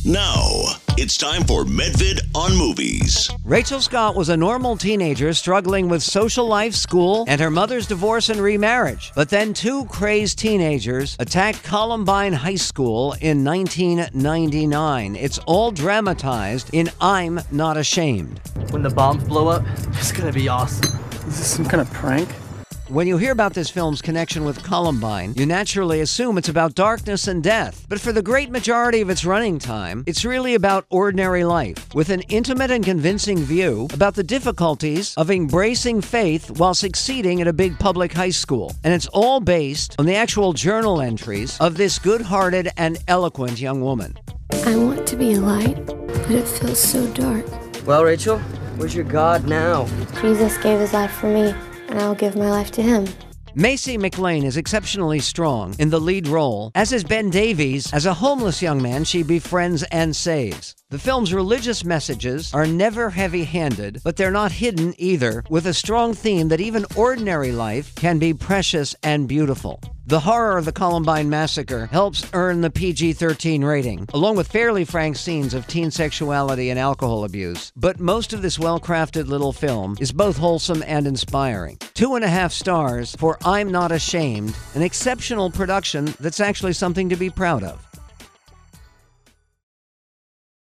Now, it's time for Medvid on Movies. Rachel Scott was a normal teenager struggling with social life, school, and her mother's divorce and remarriage. But then two crazed teenagers attacked Columbine High School in 1999. It's all dramatized in I'm Not Ashamed. When the bombs blow up, it's gonna be awesome. Is this some kind of prank? When you hear about this film's connection with Columbine, you naturally assume it's about darkness and death. But for the great majority of its running time, it's really about ordinary life, with an intimate and convincing view about the difficulties of embracing faith while succeeding at a big public high school. And it's all based on the actual journal entries of this good-hearted and eloquent young woman. I want to be a light, but it feels so dark. Well, Rachel, where's your God now? Jesus gave his life for me, and I will give my life to him. Macy McLean is exceptionally strong in the lead role, as is Ben Davies as a homeless young man she befriends and saves. The film's religious messages are never heavy-handed, but they're not hidden either, with a strong theme that even ordinary life can be precious and beautiful. The horror of the Columbine massacre helps earn the PG-13 rating, along with fairly frank scenes of teen sexuality and alcohol abuse. But most of this well-crafted little film is both wholesome and inspiring. 2.5 stars for I'm Not Ashamed, an exceptional production that's actually something to be proud of.